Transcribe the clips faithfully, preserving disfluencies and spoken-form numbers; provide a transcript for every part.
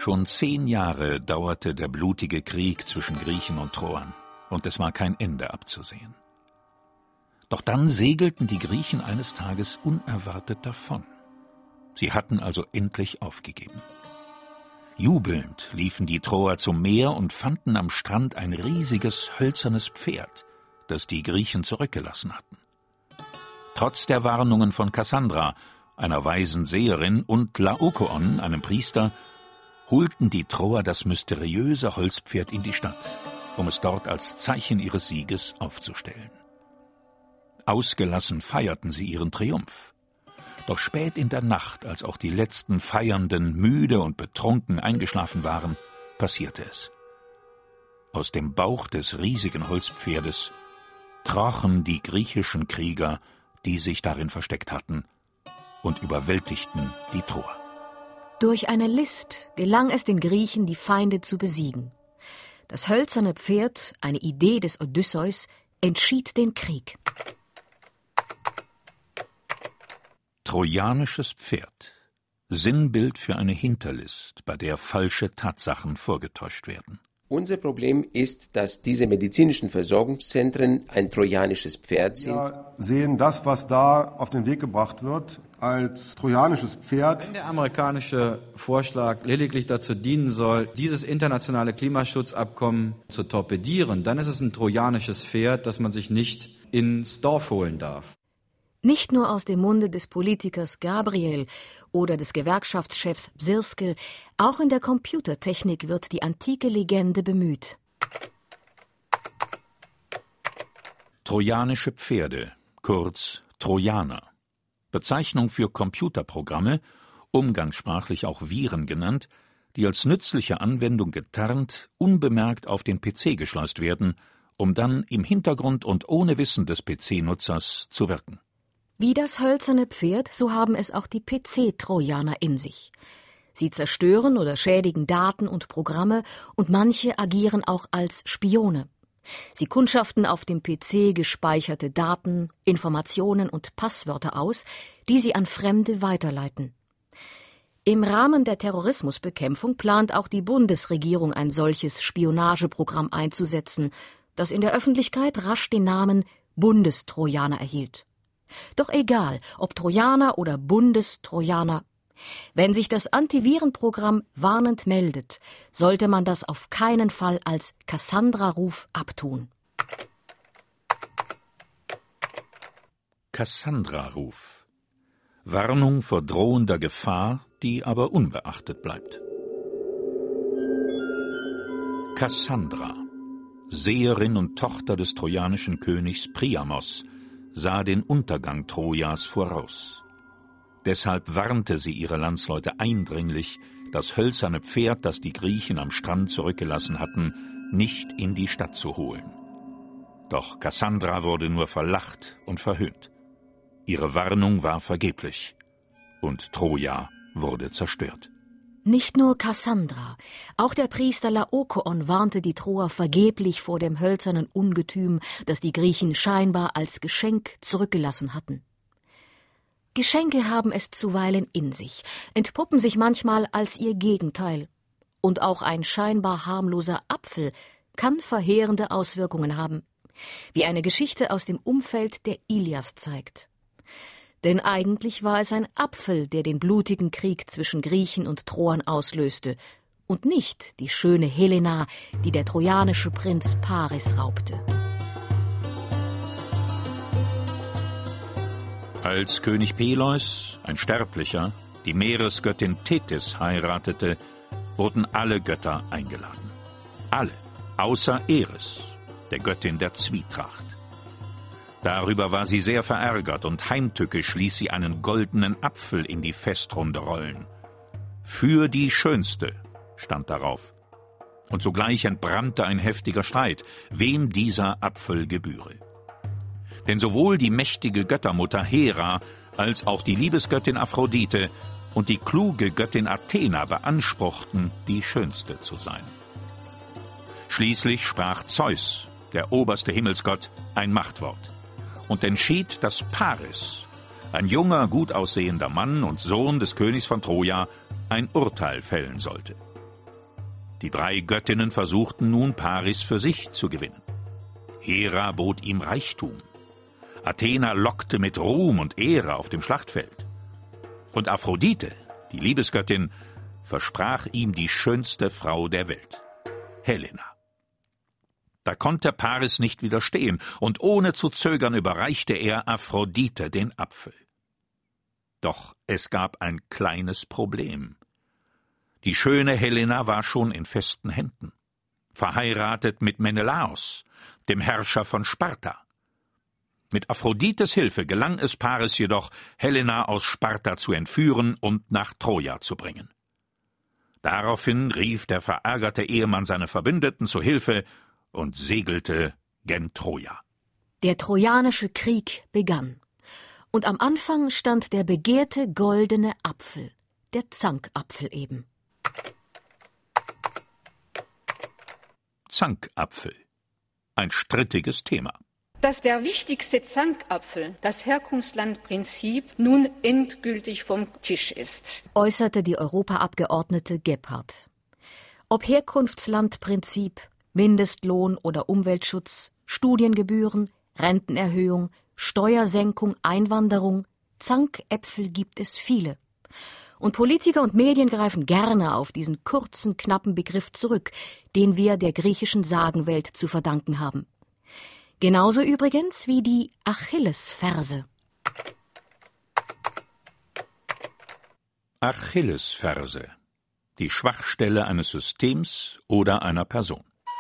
Schon zehn Jahre dauerte der blutige Krieg zwischen Griechen und Troern, und es war kein Ende abzusehen. Doch dann segelten die Griechen eines Tages unerwartet davon. Sie hatten also endlich aufgegeben. Jubelnd liefen die Troer zum Meer und fanden am Strand ein riesiges hölzernes Pferd, das die Griechen zurückgelassen hatten. Trotz der Warnungen von Kassandra, einer weisen Seherin, und Laokoon, einem Priester, holten die Troer das mysteriöse Holzpferd in die Stadt, um es dort als Zeichen ihres Sieges aufzustellen. Ausgelassen feierten sie ihren Triumph. Doch spät in der Nacht, als auch die letzten Feiernden müde und betrunken eingeschlafen waren, passierte es. Aus dem Bauch des riesigen Holzpferdes krochen die griechischen Krieger, die sich darin versteckt hatten, und überwältigten die Troer. Durch eine List gelang es den Griechen, die Feinde zu besiegen. Das hölzerne Pferd, eine Idee des Odysseus, entschied den Krieg. Trojanisches Pferd. Sinnbild für eine Hinterlist, bei der falsche Tatsachen vorgetäuscht werden. Unser Problem ist, dass diese medizinischen Versorgungszentren ein trojanisches Pferd sind. Wir sehen das, was da auf den Weg gebracht wird, als trojanisches Pferd. Wenn der amerikanische Vorschlag lediglich dazu dienen soll, dieses internationale Klimaschutzabkommen zu torpedieren, dann ist es ein trojanisches Pferd, das man sich nicht ins Dorf holen darf. Nicht nur aus dem Munde des Politikers Gabriel oder des Gewerkschaftschefs Bsirske, auch in der Computertechnik wird die antike Legende bemüht. Trojanische Pferde, kurz Trojaner. Bezeichnung für Computerprogramme, umgangssprachlich auch Viren genannt, die als nützliche Anwendung getarnt, unbemerkt auf den P C geschleust werden, um dann im Hintergrund und ohne Wissen des P C-Nutzers zu wirken. Wie das hölzerne Pferd, so haben es auch die P C-Trojaner in sich. Sie zerstören oder schädigen Daten und Programme, und manche agieren auch als Spione. Sie kundschaften auf dem P C gespeicherte Daten, Informationen und Passwörter aus, die sie an Fremde weiterleiten. Im Rahmen der Terrorismusbekämpfung plant auch die Bundesregierung ein solches Spionageprogramm einzusetzen, das in der Öffentlichkeit rasch den Namen Bundestrojaner erhielt. Doch egal, ob Trojaner oder Bundestrojaner, wenn sich das Antivirenprogramm warnend meldet, sollte man das auf keinen Fall als Kassandra-Ruf abtun. Kassandra-Ruf. Warnung vor drohender Gefahr, die aber unbeachtet bleibt. Kassandra, Seherin und Tochter des trojanischen Königs Priamos, sah den Untergang Trojas voraus. Deshalb warnte sie ihre Landsleute eindringlich, das hölzerne Pferd, das die Griechen am Strand zurückgelassen hatten, nicht in die Stadt zu holen. Doch Kassandra wurde nur verlacht und verhöhnt. Ihre Warnung war vergeblich, und Troja wurde zerstört. Nicht nur Kassandra, auch der Priester Laokoon warnte die Troer vergeblich vor dem hölzernen Ungetüm, das die Griechen scheinbar als Geschenk zurückgelassen hatten. Geschenke haben es zuweilen in sich, entpuppen sich manchmal als ihr Gegenteil. Und auch ein scheinbar harmloser Apfel kann verheerende Auswirkungen haben, wie eine Geschichte aus dem Umfeld der Ilias zeigt. Denn eigentlich war es ein Apfel, der den blutigen Krieg zwischen Griechen und Troern auslöste, und nicht die schöne Helena, die der trojanische Prinz Paris raubte. Als König Peleus, ein Sterblicher, die Meeresgöttin Tethys heiratete, wurden alle Götter eingeladen. Alle, außer Eris, der Göttin der Zwietracht. Darüber war sie sehr verärgert, und heimtückisch ließ sie einen goldenen Apfel in die Festrunde rollen. »Für die Schönste« stand darauf. Und sogleich entbrannte ein heftiger Streit, wem dieser Apfel gebühre. Denn sowohl die mächtige Göttermutter Hera als auch die Liebesgöttin Aphrodite und die kluge Göttin Athena beanspruchten, die Schönste zu sein. Schließlich sprach Zeus, der oberste Himmelsgott, ein Machtwort und entschied, dass Paris, ein junger, gut aussehender Mann und Sohn des Königs von Troja, ein Urteil fällen sollte. Die drei Göttinnen versuchten nun, Paris für sich zu gewinnen. Hera bot ihm Reichtum. Athena lockte mit Ruhm und Ehre auf dem Schlachtfeld. Und Aphrodite, die Liebesgöttin, versprach ihm die schönste Frau der Welt, Helena. Da konnte Paris nicht widerstehen, und ohne zu zögern überreichte er Aphrodite den Apfel. Doch es gab ein kleines Problem. Die schöne Helena war schon in festen Händen, verheiratet mit Menelaos, dem Herrscher von Sparta. Mit Aphrodites Hilfe gelang es Paris jedoch, Helena aus Sparta zu entführen und nach Troja zu bringen. Daraufhin rief der verärgerte Ehemann seine Verbündeten zu Hilfe und segelte gen Troja. Der Trojanische Krieg begann. Und am Anfang stand der begehrte goldene Apfel, der Zankapfel eben. Zankapfel. Ein strittiges Thema. Dass der wichtigste Zankapfel, das Herkunftslandprinzip, nun endgültig vom Tisch ist, äußerte die Europaabgeordnete Gebhardt. Ob Herkunftslandprinzip, Mindestlohn oder Umweltschutz, Studiengebühren, Rentenerhöhung, Steuersenkung, Einwanderung, Zankäpfel gibt es viele. Und Politiker und Medien greifen gerne auf diesen kurzen, knappen Begriff zurück, den wir der griechischen Sagenwelt zu verdanken haben. Genauso übrigens wie die Achillesferse. Achillesferse. Die Schwachstelle eines Systems oder einer Person.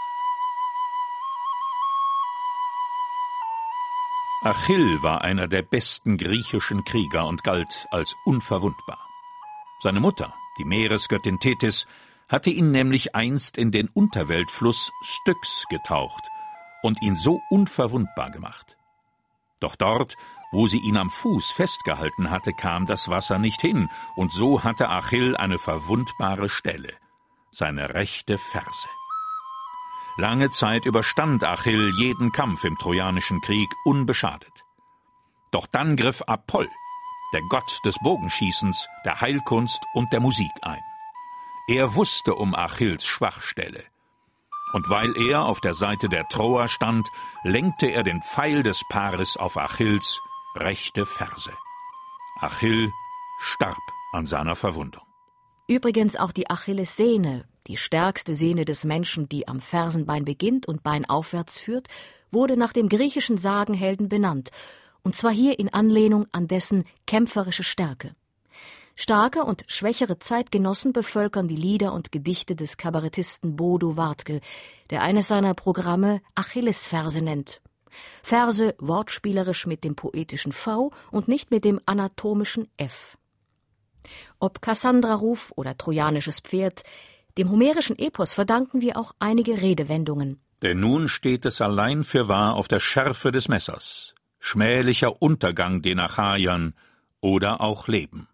Achill war einer der besten griechischen Krieger und galt als unverwundbar. Seine Mutter, die Meeresgöttin Tethys, hatte ihn nämlich einst in den Unterweltfluss Styx getaucht und ihn so unverwundbar gemacht. Doch dort, wo sie ihn am Fuß festgehalten hatte, kam das Wasser nicht hin, und so hatte Achill eine verwundbare Stelle, seine rechte Ferse. Lange Zeit überstand Achill jeden Kampf im Trojanischen Krieg unbeschadet. Doch dann griff Apoll, der Gott des Bogenschießens, der Heilkunst und der Musik ein. Er wusste um Achills Schwachstelle. Und weil er auf der Seite der Troer stand, lenkte er den Pfeil des Paris auf Achills rechte Ferse. Achill starb an seiner Verwundung. Übrigens auch die Achillessehne, die stärkste Sehne des Menschen, die am Fersenbein beginnt und beinaufwärts führt, wurde nach dem griechischen Sagenhelden benannt, und zwar hier in Anlehnung an dessen kämpferische Stärke. Starke und schwächere Zeitgenossen bevölkern die Lieder und Gedichte des Kabarettisten Bodo Wartke, der eines seiner Programme Achillesferse nennt. Verse wortspielerisch mit dem poetischen V und nicht mit dem anatomischen F. Ob Kassandra-Ruf oder trojanisches Pferd, dem homerischen Epos verdanken wir auch einige Redewendungen. Denn nun steht es allein fürwahr auf der Schärfe des Messers, schmählicher Untergang den Achaiern oder auch Leben.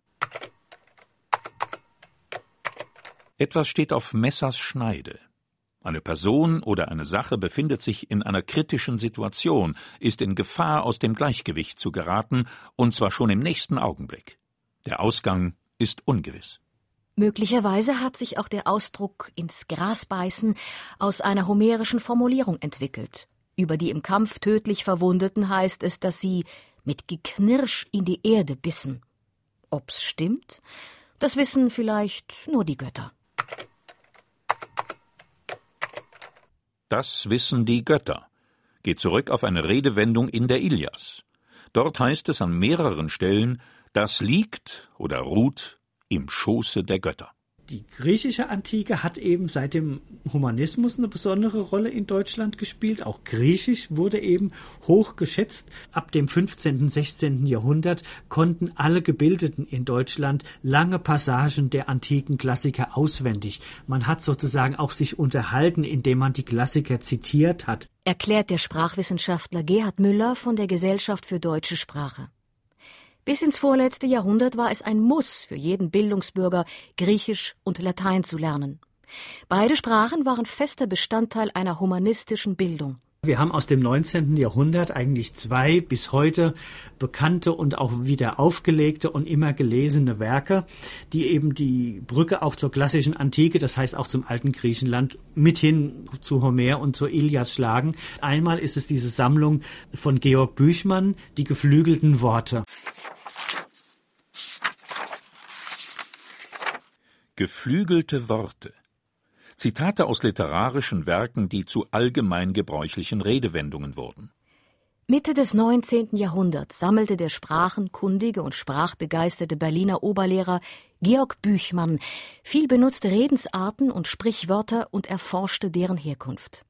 Etwas steht auf Messers Schneide. Eine Person oder eine Sache befindet sich in einer kritischen Situation, ist in Gefahr, aus dem Gleichgewicht zu geraten, und zwar schon im nächsten Augenblick. Der Ausgang ist ungewiss. Möglicherweise hat sich auch der Ausdruck ins Gras beißen aus einer homerischen Formulierung entwickelt. Über die im Kampf tödlich Verwundeten heißt es, dass sie mit Geknirsch in die Erde bissen. Ob's stimmt, das wissen vielleicht nur die Götter. Das wissen die Götter. Geht zurück auf eine Redewendung in der Ilias. Dort heißt es an mehreren Stellen, das liegt oder ruht im Schoße der Götter. Die griechische Antike hat eben seit dem Humanismus eine besondere Rolle in Deutschland gespielt. Auch Griechisch wurde eben hoch geschätzt. Ab dem fünfzehnten, sechzehnten Jahrhundert konnten alle Gebildeten in Deutschland lange Passagen der antiken Klassiker auswendig. Man hat sozusagen auch sich unterhalten, indem man die Klassiker zitiert hat. Erklärt der Sprachwissenschaftler Gerhard Müller von der Gesellschaft für deutsche Sprache. Bis ins vorletzte Jahrhundert war es ein Muss für jeden Bildungsbürger, Griechisch und Latein zu lernen. Beide Sprachen waren fester Bestandteil einer humanistischen Bildung. Wir haben aus dem neunzehnten Jahrhundert eigentlich zwei bis heute bekannte und auch wieder aufgelegte und immer gelesene Werke, die eben die Brücke auch zur klassischen Antike, das heißt auch zum alten Griechenland, mithin zu Homer und zur Ilias schlagen. Einmal ist es diese Sammlung von Georg Büchmann, die geflügelten Worte. Geflügelte Worte. Zitate aus literarischen Werken, die zu allgemein gebräuchlichen Redewendungen wurden. Mitte des neunzehnten Jahrhunderts sammelte der sprachenkundige und sprachbegeisterte Berliner Oberlehrer Georg Büchmann viel benutzte Redensarten und Sprichwörter und erforschte deren Herkunft.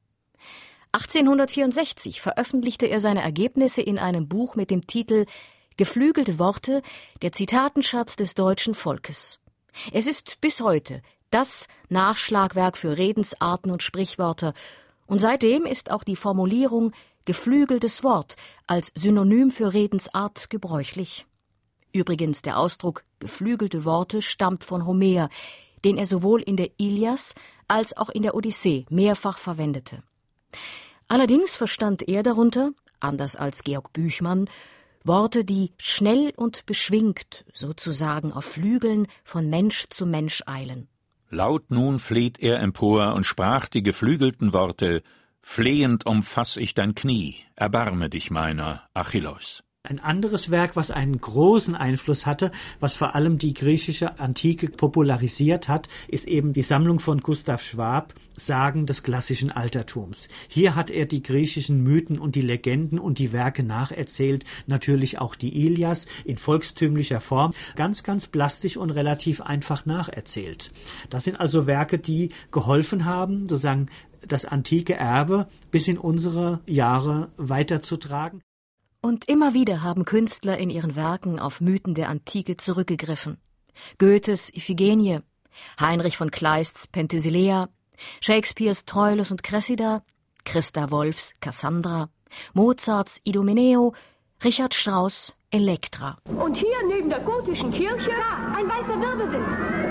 achtzehnhundertvierundsechzig veröffentlichte er seine Ergebnisse in einem Buch mit dem Titel »Geflügelte Worte, der Zitatenschatz des deutschen Volkes«. Es ist bis heute das Nachschlagwerk für Redensarten und Sprichwörter, und seitdem ist auch die Formulierung geflügeltes Wort als Synonym für Redensart gebräuchlich. Übrigens, der Ausdruck geflügelte Worte stammt von Homer, den er sowohl in der Ilias als auch in der Odyssee mehrfach verwendete. Allerdings verstand er darunter, anders als Georg Büchmann, Worte, die schnell und beschwingt, sozusagen auf Flügeln, von Mensch zu Mensch eilen. Laut nun fleht er empor und sprach die geflügelten Worte: Flehend umfass ich dein Knie, erbarme dich meiner, Achilleus. Ein anderes Werk, was einen großen Einfluss hatte, was vor allem die griechische Antike popularisiert hat, ist eben die Sammlung von Gustav Schwab, Sagen des klassischen Altertums. Hier hat er die griechischen Mythen und die Legenden und die Werke nacherzählt, natürlich auch die Ilias in volkstümlicher Form, ganz, ganz plastisch und relativ einfach nacherzählt. Das sind also Werke, die geholfen haben, sozusagen das antike Erbe bis in unsere Jahre weiterzutragen. Und immer wieder haben Künstler in ihren Werken auf Mythen der Antike zurückgegriffen. Goethes Iphigenie, Heinrich von Kleists Penthesilea, Shakespeares Troilus und Cressida, Christa Wolfs Cassandra, Mozarts Idomeneo, Richard Strauss Elektra. Und hier neben der gotischen Kirche ein weißer Wirbelwind.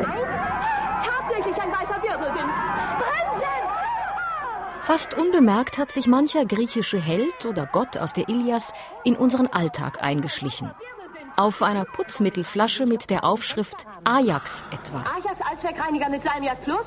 Nein, tatsächlich ein weißer Wirbelwind. Bremsen! Fast unbemerkt hat sich mancher griechische Held oder Gott aus der Ilias in unseren Alltag eingeschlichen. Auf einer Putzmittelflasche mit der Aufschrift Ajax etwa. Ajax Allzweckreiniger mit Salmiak Plus?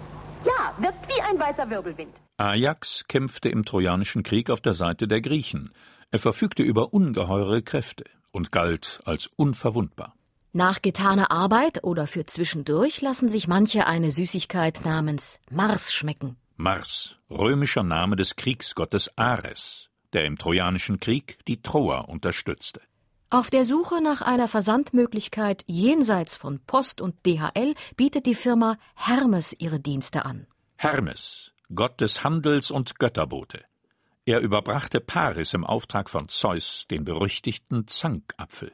Ja, wirkt wie ein weißer Wirbelwind. Ajax kämpfte im Trojanischen Krieg auf der Seite der Griechen. Er verfügte über ungeheure Kräfte und galt als unverwundbar. Nach getaner Arbeit oder für zwischendurch lassen sich manche eine Süßigkeit namens Mars schmecken. Mars, römischer Name des Kriegsgottes Ares, der im Trojanischen Krieg die Troer unterstützte. Auf der Suche nach einer Versandmöglichkeit jenseits von Post und D H L bietet die Firma Hermes ihre Dienste an. Hermes, Gott des Handels und Götterbote. Er überbrachte Paris im Auftrag von Zeus den berüchtigten Zankapfel.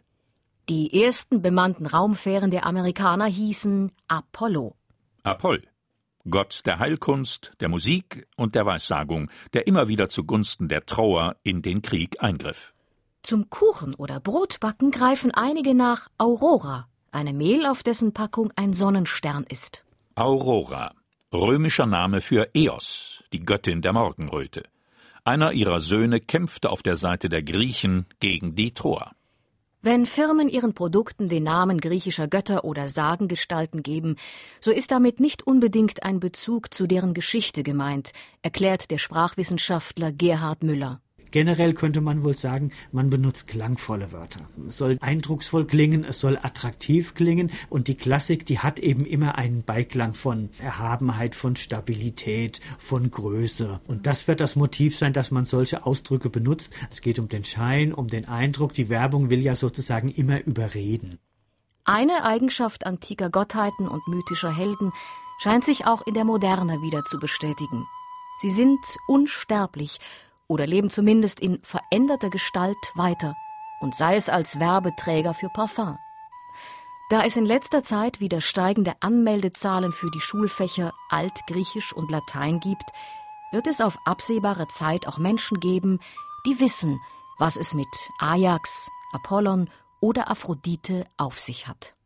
Die ersten bemannten Raumfähren der Amerikaner hießen Apollo. Apoll, Gott der Heilkunst, der Musik und der Weissagung, der immer wieder zugunsten der Troer in den Krieg eingriff. Zum Kuchen- oder Brotbacken greifen einige nach Aurora, eine Mehl, auf dessen Packung ein Sonnenstern ist. Aurora, römischer Name für Eos, die Göttin der Morgenröte. Einer ihrer Söhne kämpfte auf der Seite der Griechen gegen die Troer. Wenn Firmen ihren Produkten den Namen griechischer Götter oder Sagengestalten geben, so ist damit nicht unbedingt ein Bezug zu deren Geschichte gemeint, erklärt der Sprachwissenschaftler Gerhard Müller. Generell könnte man wohl sagen, man benutzt klangvolle Wörter. Es soll eindrucksvoll klingen, es soll attraktiv klingen und die Klassik, die hat eben immer einen Beiklang von Erhabenheit, von Stabilität, von Größe. Und das wird das Motiv sein, dass man solche Ausdrücke benutzt. Es geht um den Schein, um den Eindruck. Die Werbung will ja sozusagen immer überreden. Eine Eigenschaft antiker Gottheiten und mythischer Helden scheint sich auch in der Moderne wieder zu bestätigen. Sie sind unsterblich oder leben zumindest in veränderter Gestalt weiter, und sei es als Werbeträger für Parfum. Da es in letzter Zeit wieder steigende Anmeldezahlen für die Schulfächer Altgriechisch und Latein gibt, wird es auf absehbare Zeit auch Menschen geben, die wissen, was es mit Ajax, Apollon oder Aphrodite auf sich hat.